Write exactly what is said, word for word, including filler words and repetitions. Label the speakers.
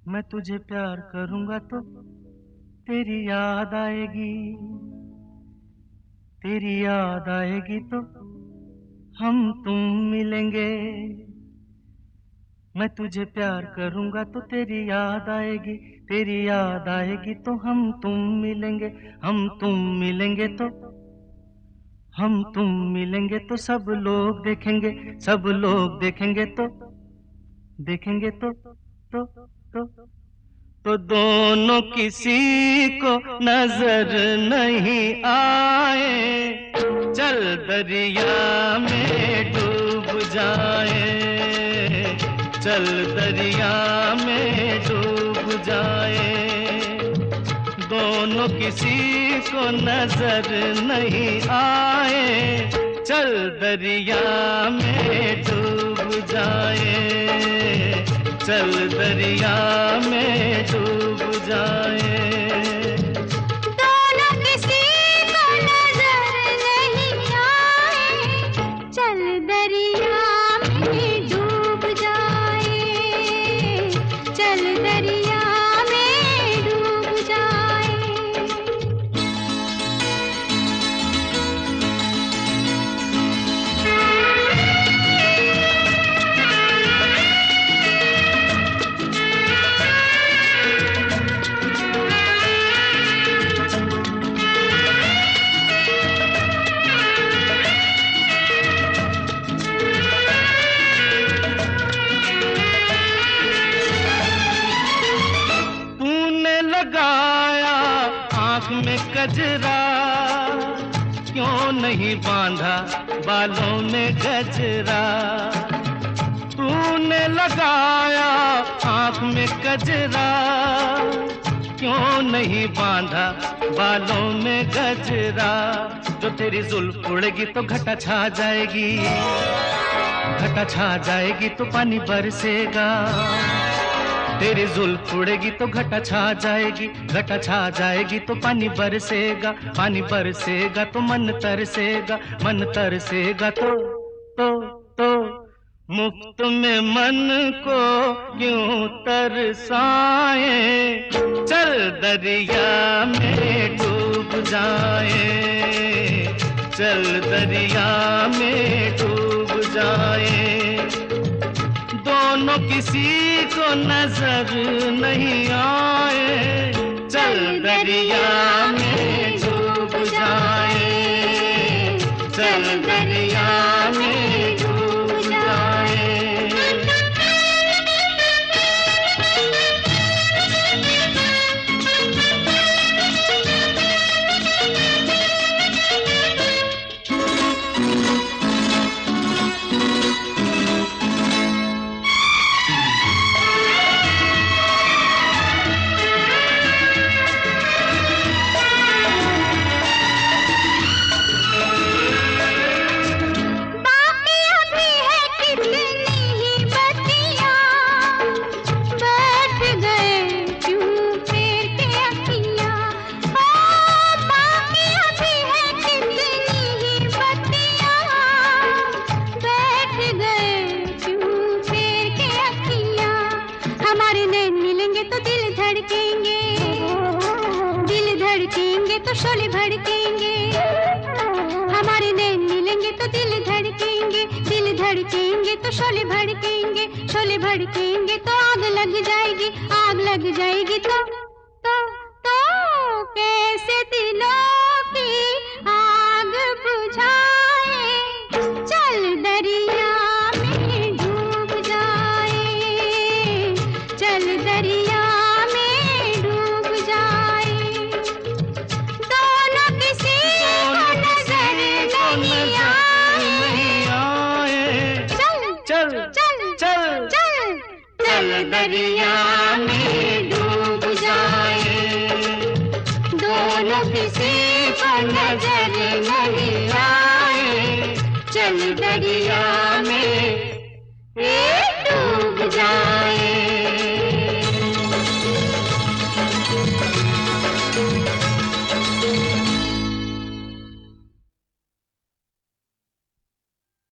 Speaker 1: मैं तुझे प्यार करूंगा तो तेरी याद आएगी, तेरी याद आएगी तो हम तुम मिलेंगे। मैं तुझे प्यार करूंगा तो तेरी याद आएगी, तेरी याद आएगी तो हम तुम मिलेंगे। हम तुम मिलेंगे तो हम तुम मिलेंगे तो सब लोग देखेंगे, सब लोग देखेंगे तो देखेंगे तो तो तो तो दोनों किसी को नजर नहीं आए, चल दरिया में डूब जाए, चल दरिया में डूब जाए। दोनों किसी को नजर नहीं आए, चल दरिया में डूब जाए, चल दरिया में डूब जाए।
Speaker 2: दोनों किसी को नजर नहीं आए, चल दरिया में डूब जाए, चल दरिया में डूब जाए।
Speaker 1: लगाया आँख में कजरा, क्यों नहीं बांधा बालों में गजरा। तूने लगाया आँख में कजरा, क्यों नहीं बांधा बालों में गजरा। जो तेरी जुल्फ उड़ेगी तो घटा छा जाएगी, घटा छा जाएगी तो पानी बरसेगा। तेरी जुल्फ उड़ेगी तो घटा छा जाएगी, घटा छा जाएगी तो पानी बरसेगा, पानी बरसेगा तो मन तरसेगा, मन तरसेगा तो तो तो मुफ्त में मन को क्यों तरसाए, चल दरिया में डूब जाए, चल दरिया में डूब जाए। दोनों किसी को नजर नहीं आए, चल दरिया में डूब जाए, चल दरिया में डूब जाए।
Speaker 2: तो शोले भड़केंगे, हमारे नैन मिलेंगे तो दिल धड़केंगे, दिल धड़केंगे तो शोले भड़केंगे, शोले भड़केंगे तो आग लग जाएगी, आग लग जाएगी तो तो तो कैसे दिलों की आग बुझाए, चल दरिया में डूब जाए, चल दरिया में डूब जाए। दोनों किसी को नजर नहीं आए, चल
Speaker 1: चल
Speaker 2: चल
Speaker 1: चल
Speaker 2: चल
Speaker 1: चल दरिया में डूब जाए।
Speaker 2: दोनों किसी को नजर नहीं आए,
Speaker 1: चल दरिया